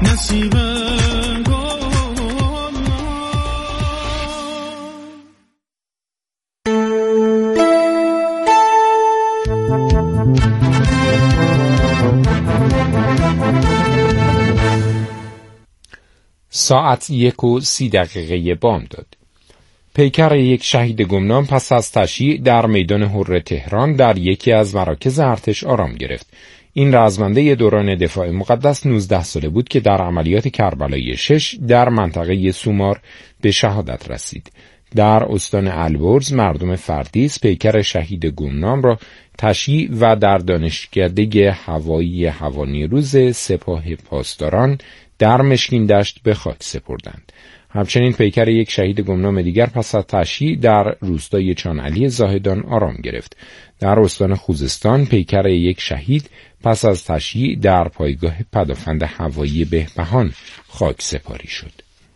ساعت 1:30 بامداد. پیکر یک شهید گمنام پس از تشییع در میدان حر تهران در یکی از مراکز ارتش آرام گرفت. این رزمنده دوران دفاع مقدس 19 ساله بود که در عملیات کربلای 6 در منطقه سومار به شهادت رسید. در استان البرز مردم فردیس پیکر شهید گمنام را تشییع و در دانشکده هوایی هوانیروز سپاه پاسداران در مشکین دشت به خاک سپردند. همچنین پیکر یک شهید گمنام دیگر پس از تشییع در روستای چانعلی زاهدان آرام گرفت. در استان خوزستان پیکر یک شهید پس از تشییع در پایگاه پدافند هوایی بهبهان خاک سپاری شد.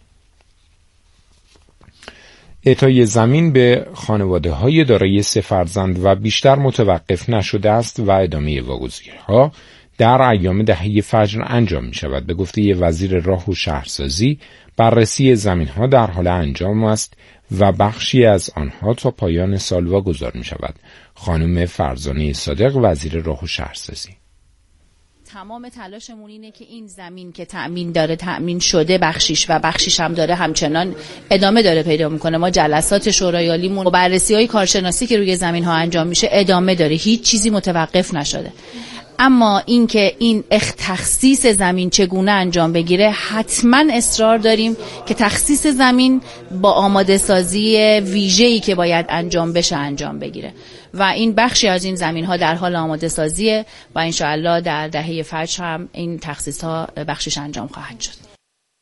اعطای زمین به خانواده‌های دارای 3 فرزند و بیشتر متوقف نشده است و ادامه واگذارها در ایام دهه فجر انجام می شود. به گفته وزیر راه و شهرسازی، بررسی زمین‌ها در حال انجام است و بخشی از آنها تا پایان سال واگذار می شود. خانم فرزانه صادق، وزیر راه و شهرسازی: تمام تلاشمون اینه که این زمین که تأمین شده بخشیش هم داره همچنان ادامه داره پیدا میکنه. ما جلسات شورای عالیمون و بررسی‌های کارشناسی که روی زمین ها انجام میشه ادامه داره، هیچ چیزی متوقف نشده. اما اینکه این تخصیص زمین چگونه انجام بگیره، حتما اصرار داریم که تخصیص زمین با آماده سازی ویژه‌ای که باید انجام بشه انجام بگیره و این بخشی از این زمین ها در حال آماده سازیه و انشاءالله در دهه فجر هم این تخصیص ها بخشش انجام خواهد شد.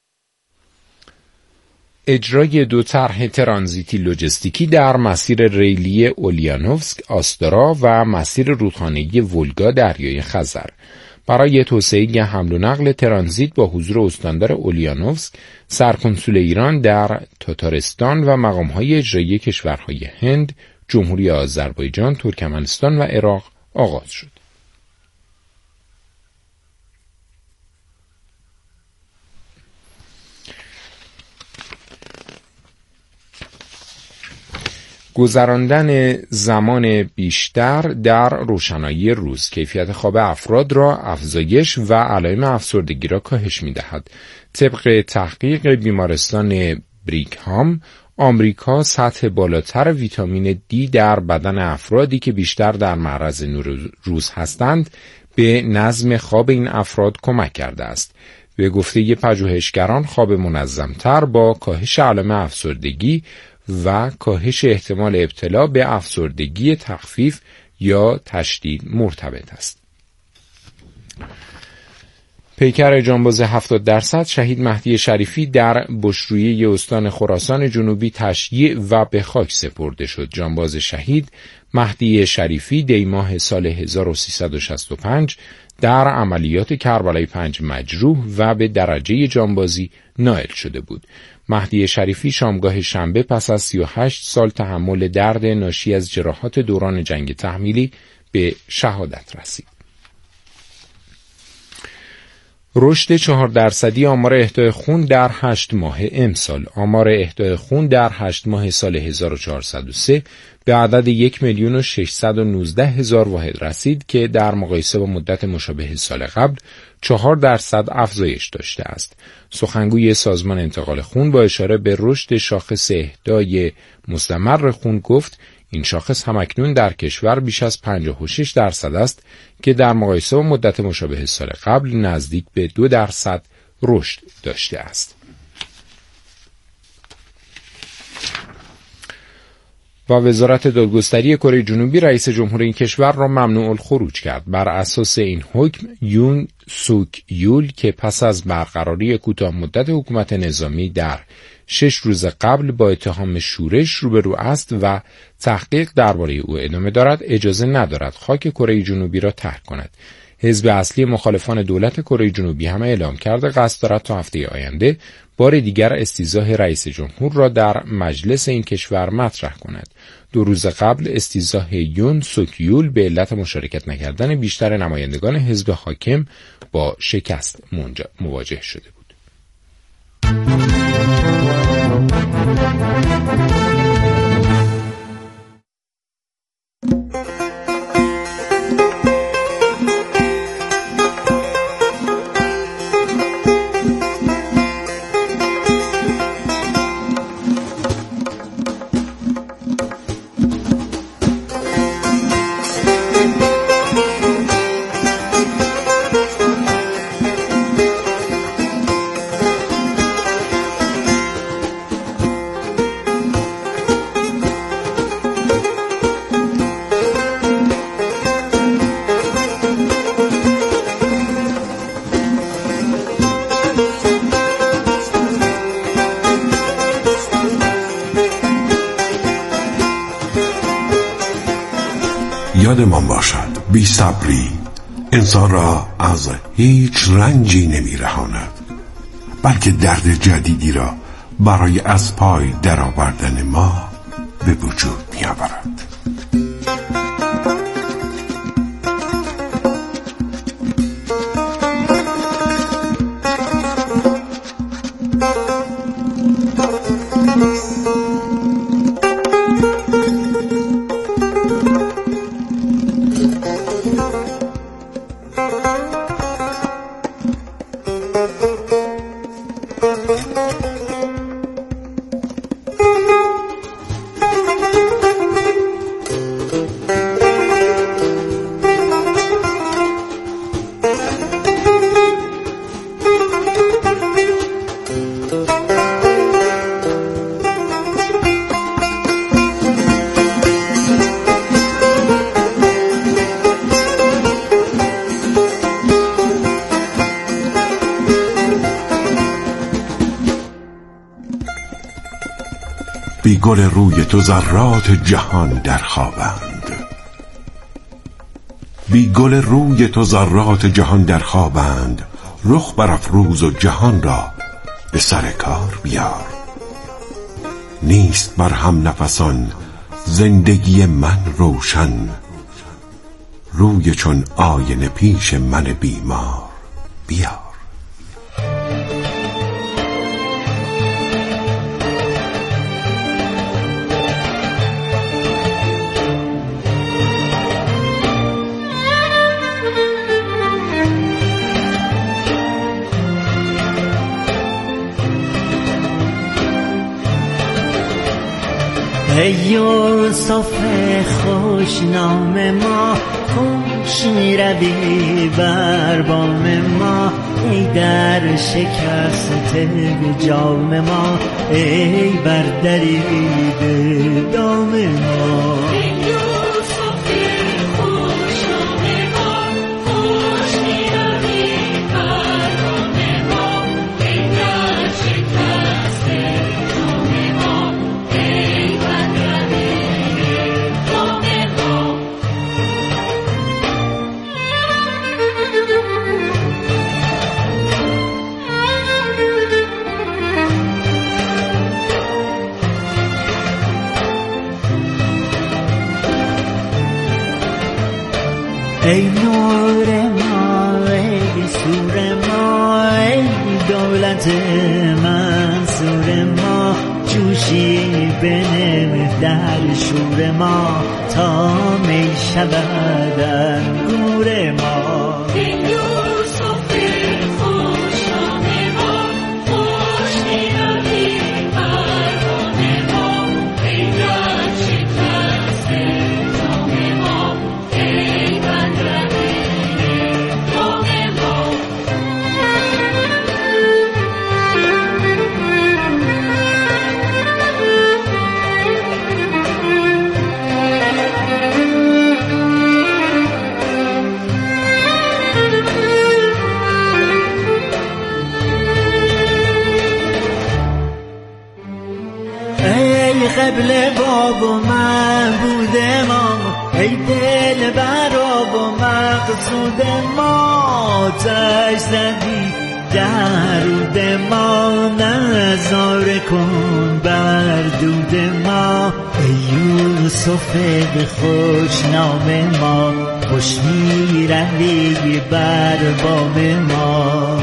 اجرای 2 طرح ترانزیتی لوجستیکی در مسیر ریلی اولیانوفسک آستارا و مسیر رودخانه‌ای ولگا دریای خزر برای توسعه حمل و نقل ترانزیت با حضور استاندار اولیانوفسک، سرکنسول ایران در تاتارستان و مقام‌های اجرایی کشورهای هند، جمهوری آذربایجان، ترکمنستان و عراق آغاز شد. گذراندن زمان بیشتر در روشنایی روز کیفیت خواب افراد را افزایش و علائم افسردگی را کاهش می‌دهد. طبق تحقیق بیمارستان بریکهام، آمریکا سطح بالاتر ویتامین دی در بدن افرادی که بیشتر در معرض نور روز هستند به نظم خواب این افراد کمک کرده است. به گفته پژوهشگران، خواب منظم‌تر با کاهش علائم افسردگی و کاهش احتمال ابتلا به افسردگی تخفیف یا تشدید مرتبط است. پیکر جانباز 70% شهید مهدی شریفی در بشرویه استان خراسان جنوبی تشییع و به خاک سپرده شد. جانباز شهید مهدی شریفی دی ماه سال 1365 در عملیات کربلای 5 مجروح و به درجه جانبازی نائل شده بود. مهدی شریفی شامگاه شنبه پس از 38 سال تحمل درد ناشی از جراحات دوران جنگ تحمیلی به شهادت رسید. رشد 4% آمار اهدای خون در 8 ماه امسال. آمار اهدای خون در 8 ماه سال 1403 به عدد 1,619,000 واحد رسید که در مقایسه با مدت مشابه سال قبل 4% افزایش داشته است. سخنگوی سازمان انتقال خون با اشاره به رشد شاخص اهدای مستمر خون گفت این شاخص همکنون در کشور بیش از 56% است که در مقایسه با مدت مشابه سال قبل نزدیک به 2% رشد داشته است. و وزارت دادگستری کره جنوبی رئیس جمهور این کشور را ممنوع الخروج کرد. بر اساس این حکم یون سوک یول که پس از برقراری کوتاه مدت حکومت نظامی در 6 روز قبل با اتهام شورش روبرو است و تحقیق درباره او ادامه دارد، اجازه ندارد خاک کره جنوبی را ترک کند. حزب اصلی مخالفان دولت کره جنوبی هم اعلام کرده قصد دارد تا هفته آینده بار دیگر استیضاح رئیس جمهور را در مجلس این کشور مطرح کند. 2 روز قبل استیضاح یون سوک یول به علت مشارکت نکردن بیشتر نمایندگان حزب حاکم با شکست مواجه شده بود. یادمان باشد بی صبری انسان را از هیچ رنجی نمی رهاند، بلکه درد جدیدی را برای از پای درآوردن ما به وجود می آورد. بی گل روی تو ذرات جهان در خوابند، بی گل روی تو ذرات جهان در خوابند. رخ برافروز و جهان را به سر کار بیار. نیست بر هم نفسان زندگی من روشن، روی چون آینه پیش من بیمار بیار. ای یوسف خوش نام ما، خوش میروی بر بام ما. ای در شکست جام ما، ای بر درید دام ما. ای نور ما، ای سور ما، ای دولت منصور ما. جوشی بنه در شور ما، تا می شود انگور ما. قبل باب و معبود ما، ای دل برا و مقصود ما تش زدی درود ما نظاره کن بر دود ما ای یوسف به خوش نام ما خوش میرندی بر بام ما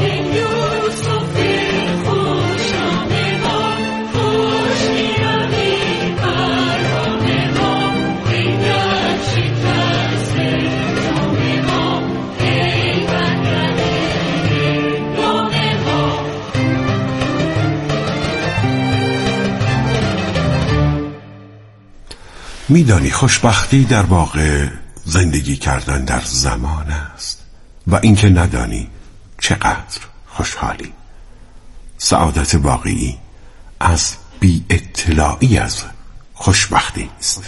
میدانی خوشبختی در واقع زندگی کردن در زمان است و اینکه ندانی چقدر خوشحالی. سعادت واقعی از بی اطلاعی از خوشبختی است.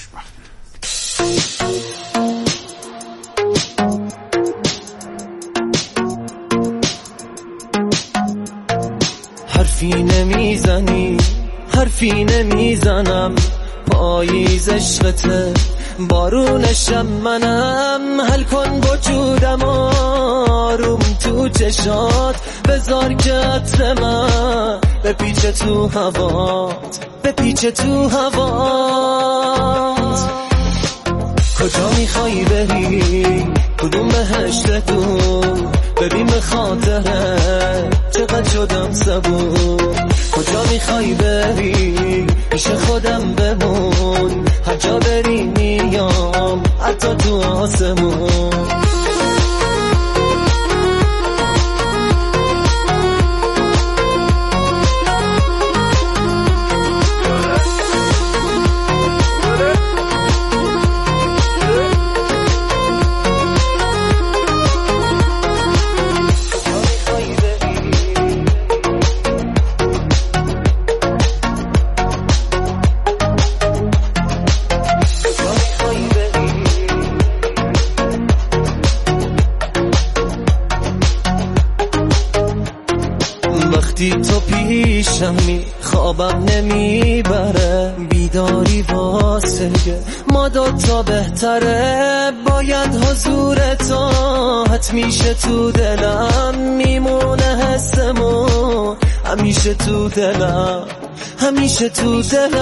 حرفی نمیزنی حرفی نمیزنم پاییز عشقته بارونشم منم حل کن وجودم آروم تو چشات بذار که عطر من بپیچه تو هوات بپیچه تو هوات کجا میخوایی بری کدوم بهشت دور ببین به خاطره چقدر شدم صبور کجا میخوایی بری پیش خودم بمون هر جا بری میام حتی تو آسمون وقتی تو پیشمی خوابم نمیبره بیداری واسه ما دوتا بهتره باید حضور تو حتمیشه تو دلم میمونه حسمون همیشه تو دلم همیشه تو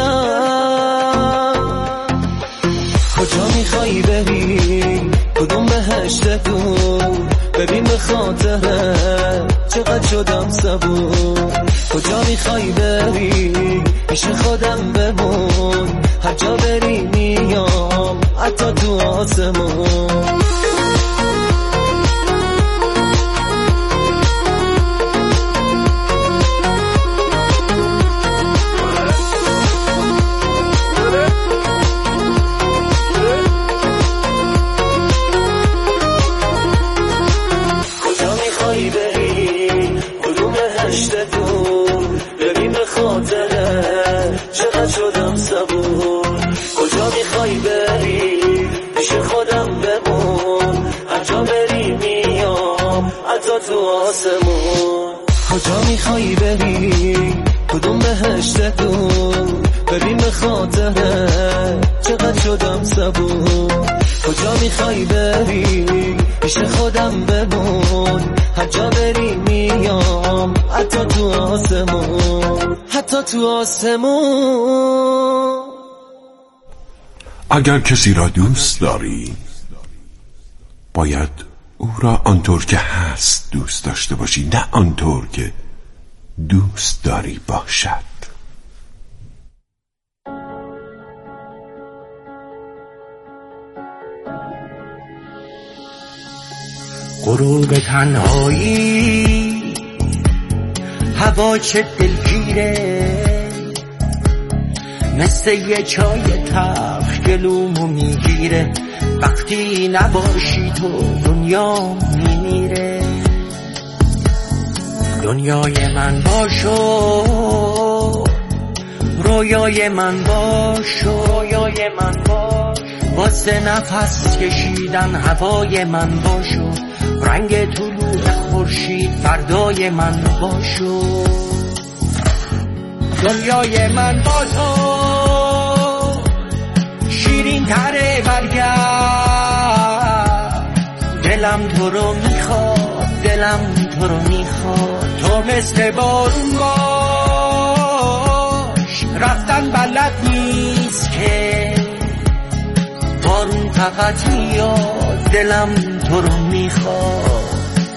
دلم کجا میخوایی بری کدوم بهشت دور ببین به خاطره چقدر شدم صبور کجا میخوایی بری پیش خودم بمون هر جا بری میام حتی تو آسمون چقدر شدم صبور کجا میخوایی بری پیش خودم بمون هر جا بری میام حتی تو آسمون کجا میخوایی بری کدوم بهشت دور ببین به خاطره چقدر شدم صبور کجا میخوایی بری پیش خودم بمون هر جا بری میام حتی تو آسمون حتی تو آسمون اگر کسی را دوست داری باید او را آنطور که هست دوست داشته باشی نه آنطور که دوست داری باشد. غروب تنهایی هوا چه دلگیره مثل یه چای تلخ گلومو میگیره وقتی نباشی تو دنیا میمیره دنیای من باشو رویای من باشو رویای من باش واسه نفس کشیدن هوای من باشو رنگ طلوع خورشید فردای من باشو دنیای من با تو شیرین شیرین تره برگرد، دلم تو رو میخواد، دلم تو رو میخواد. تو مثل بارون باش، رفتن بلد نیست که بارون فقط میاد، دلم تو رو میخواد.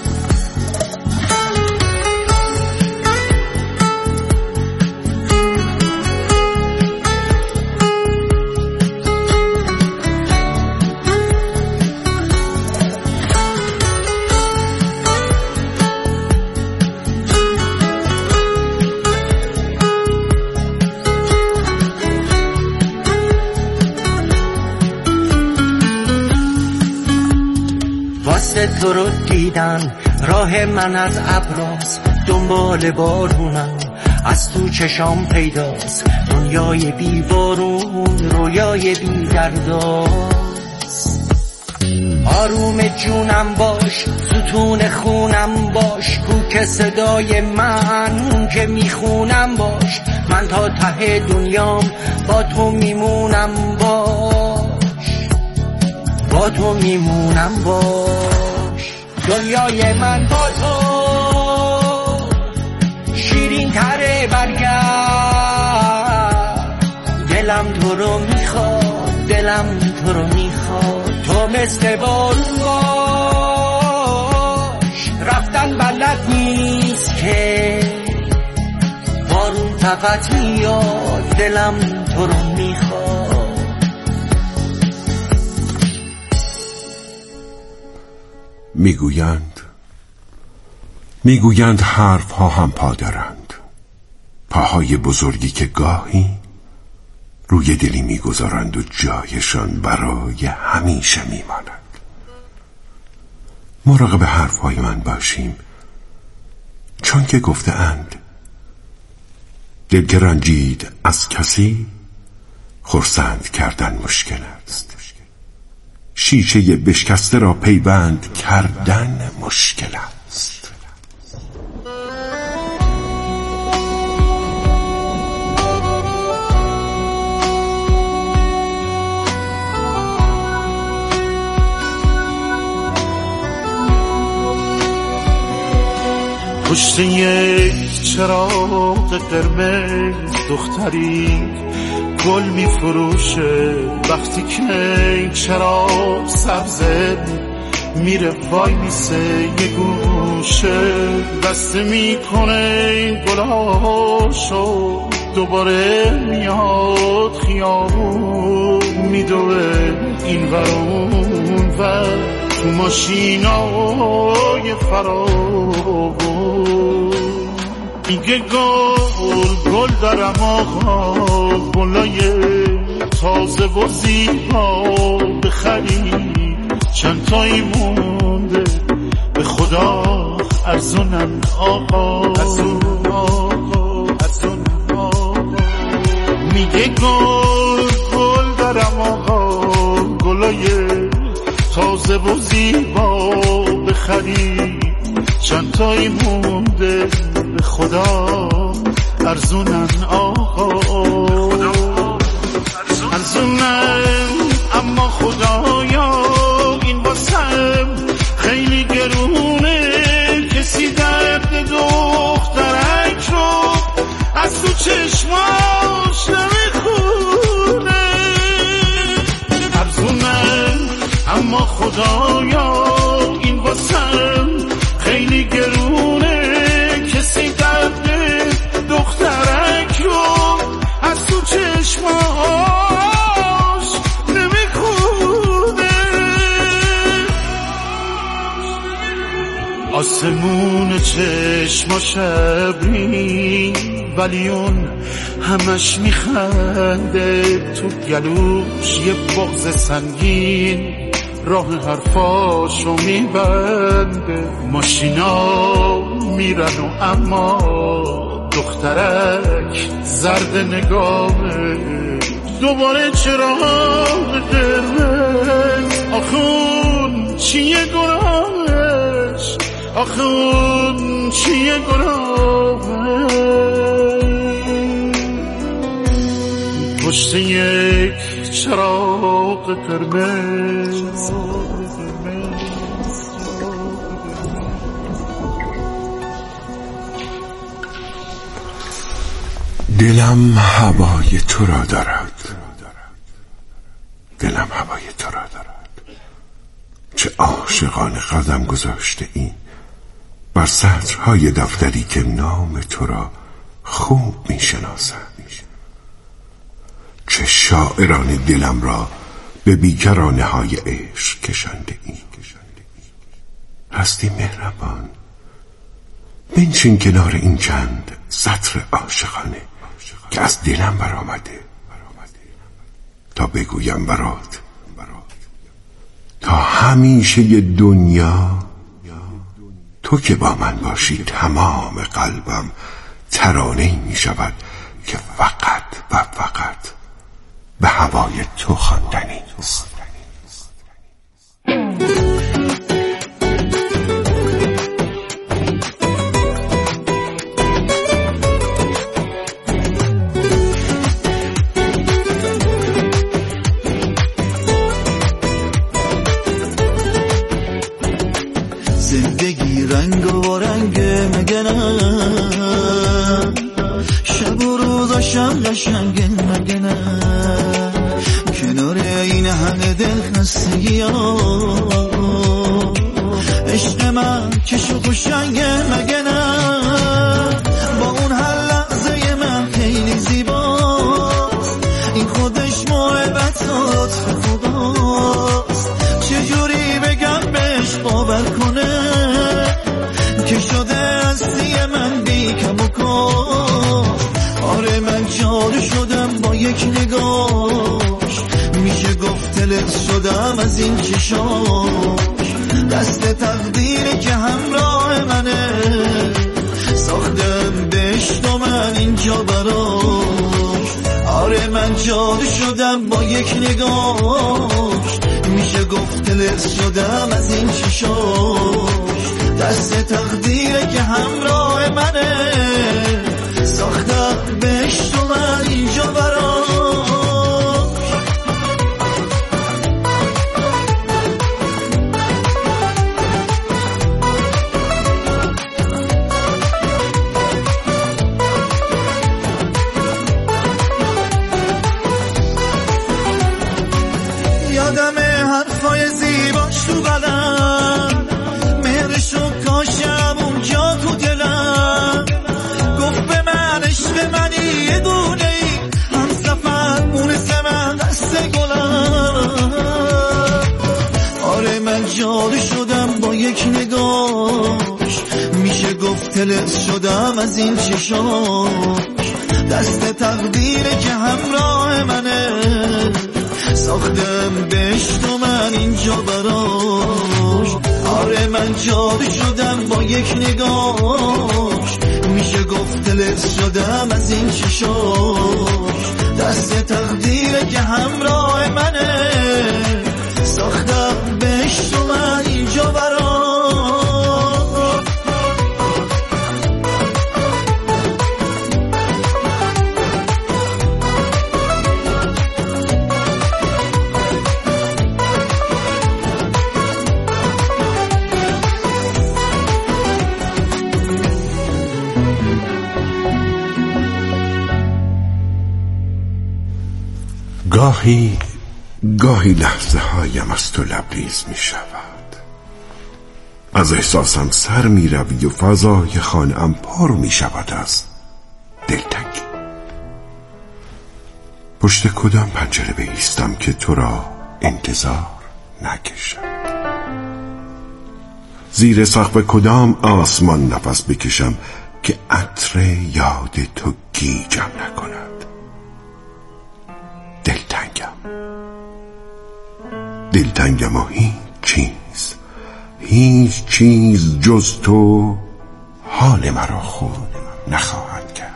تو رو دیدن راه من از ابراست، دنبال بارونم از تو چشام پیداست. دنیای بی بارون رویای بی درداست. آروم جونم باش، ستون خونم باش، کوک صدای من که میخونم باش. من تا ته دنیام با تو میمونم باش، با تو میمونم باش. دنیای من با تو شیرین تره برگرد، دلم تو رو میخواد، دلم تو رو میخواد. تو مثل بارون باش، رفتن بلد نیست که بارون فقط میاد، دلم تو رو میخواد. میگویند حرف ها هم پا دارند، پاهای بزرگی که گاهی روی دلی میگذارند و جایشان برای همیشه میماند. مراقب حرف های من باشیم، چون که گفته اند دل که رنجید از کسی خرسند کردن مشکل است، شیشه بشکسته را پیوند کردن مشکل است. پشت یک چراغ قرمز دختری گل می فروشه، وقتی که چراغ سبزه میره وای میسه یه گوشه، بسته میکنه گلاشو، دوباره میاد خیابون میدوه این ور اون ور تو ماشینای فراغون. میگه گل دارم آقا، گلای تازه و زیبا بخرید، چند تایی مونده به خدا ارزونن آقا، ارزونن آقا، ارزونن آقا. میگه گل دارم آقا، گلای تازه و زیبا بخرید، چند تایی مونده به خدا ارزونن آقا، ارزونن. اما خدایا این واسم خیلی گرونه، کسی درد دخترک رو از تو چشماش نمیخونه. ارزونن اما خدایا این واسم خیلی گرونه، کسی درد دخترک رو از تو چشماش نمیخونه. آسمون چشماش ابری ولی اون همش میخنده، تو گلوش یه بغض سنگین راه حرفاشو میبنده. ماشینا میرن و اما دخترک زرد نگامه، دوباره چراغ قرمز. آخون چیه گناهش، آخون چیه گناهش. پشت یک چراغ قرمز. دلم هوای تو را دارد، دلم هوای تو را دارد. چه عاشقانه قدم گذاشته این بر سطرهای دفتری که نام تو را خوب می شناسد. چه شاعران دلم را به بیکرانه های عشق کشنده این. هستی مهربان، بنشین کنار این چند سطر عاشقانه که از دلم برآمده تا بگویم برات تا همیشه دنیا تو که با من باشی تمام قلبم ترانه‌ای می شود که فقط و فقط به هوای تو خواندنی است. زندگی رنگ و رنگ مگه نه، شب و روزاشم قشنگ مگه نه، کنار این همه دل خستگی ها عشق من کش و خوشنگ مگه نه، با اون هر لحظه من خیلی زیباست، این خودش محبت لطف خداست، چجوری بگم بهش باور کنه که شده هستی من بی کم و کاش. آره من جادو شدم با یک نگاش، میشه گفت تلت شدم از این چشاش، دست تقدیری که همراه منه، ساختم بهشت و من اینجا براش. آره من جادو شدم با یک نگاش، میشه گفت تلت شدم از این چشاش، دست تقدیره که همراه منه، ساختم بهشت و من اینجا براش. یادم حرفای زیباش تو قلم، مهرش و کاشم اونجا تو دلم، گفت به من عشق منی یه دونه ای، هم سفر مونسه من دست گلم. آره من جادو شدم با یک نگاش، میشه گفت تلت شدم از این چشاش، دست تقدیره که همراه منه، ساختم بهشت و من اینجا براش. آره من جادو شدم با یک نگاش، میشه گفت تلت شدم از این چشاش، دست تقدیره که همراه منه، ساختم بهشت و من اینجا براش. گاهی لحظه هایم از تو لبریز می شود، از احساسم سر می روی و فضای خانه‌ام پر می شود از دلتنگی. پشت کدام پنجره بایستم که تو را انتظار نکشد، زیر سقف کدام آسمان نفس بکشم که عطر یاد تو گیجم نکند. دلتنگم و هیچ چیز جز تو حال مرا خوب نخواهد کرد.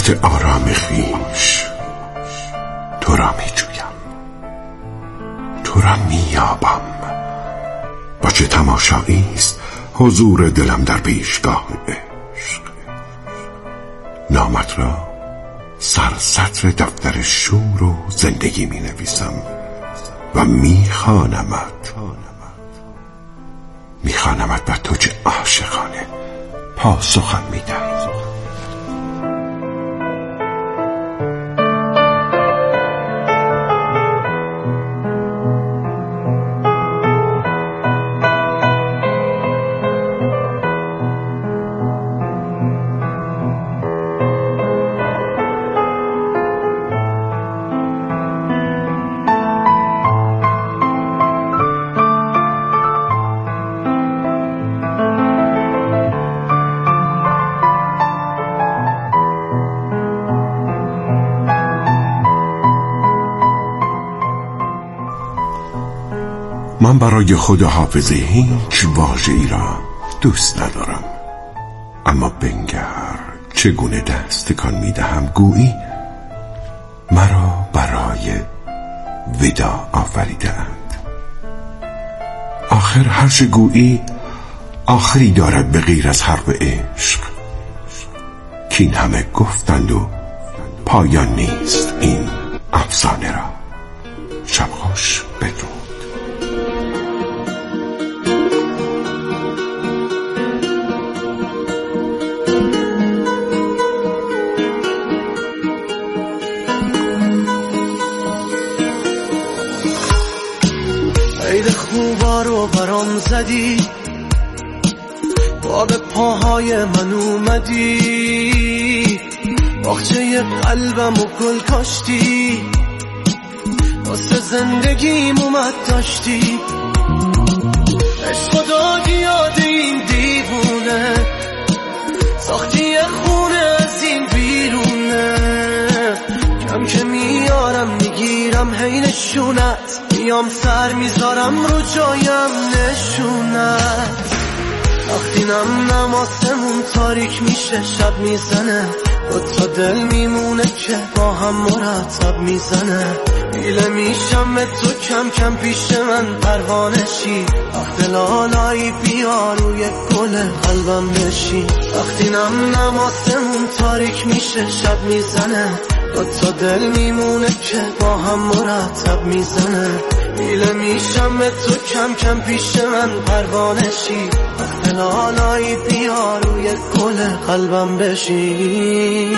لحظات آرام خویش تو را می جویم، تو را می یابم. با چه تماشایی است حضور دلم در پیشگاه عشق. نامت را سرسطر دفتر شور و زندگی می نویسم و می خوانمت و تو چه عاشقانه پاسخم می دهی. من برای خداحافظی هیچ واژه‌ای را دوست ندارم، اما بنگر چگونه دست تکان می‌دهم گویی مرا برای وداع آفریده‌اند. آخر هر چه گویی آخری دارد به غیر از حرف عشق. کین همه گفتند و پایان نیست این افسانه را. شب خوش، بدرود. عید خوبا رو برام زدی، با به پاهای من اومدی، باغچه قلبم و گل کاشتی، واسه زندگیم اومد داشتی. عشق دادی یاد این دیوونه، ساختی خونه از این بیرونه. کم که میارم میگیرم حینشونت، میام سر میذارم رو جایم نشونت. وقتی نم آسمون تاریک میشه شب میزنه، تا دل میمونه که با هم مرتب میزنه. بیله میشم تو کم کم پیش من پروانشی، وقت لالایی بیا روی گل قلبم بشی. وقتی نم آسمون تاریک میشه شب میزنه، تا دل میمونه که با هم مرتب میزنه. بیله میشم تو کم کم پیش من پروانشی، وقت لالایی بیا روی گل قلبم بشی.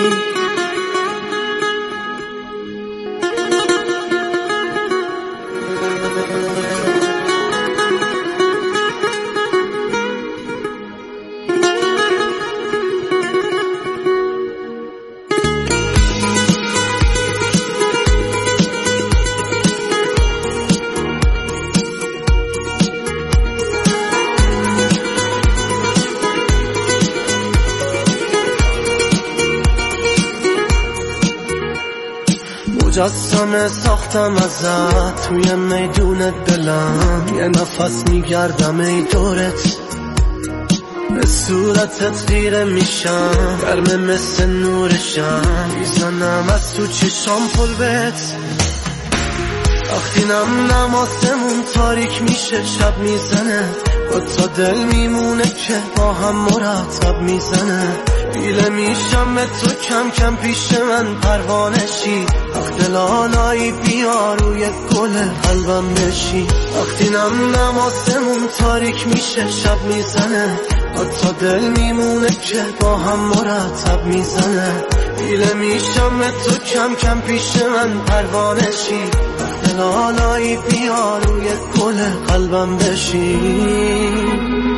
مجسمه ساختم ازت توی میدون دلم، یه نفس میگردم ای دورت، به صورتت خیره میشم، گرمه مثل نورشم، میزنم از تو چشام پلوت. وقتی نم آسمون تاریک میشه شب میزنه، تا دل میمونه که با هم مرتب میزنه. بیله میشم تو کم کم پیش من پروانشی، وقت لالایی بیا روی گل قلبم بشی. وقتی نم آسمون تاریک میشه شب میزنه، تا دل میمونه که با هم مرتب میزنه. بیله میشم تو کم کم پیش من پروانشی، وقت لالایی بیا روی گل قلبم بشی.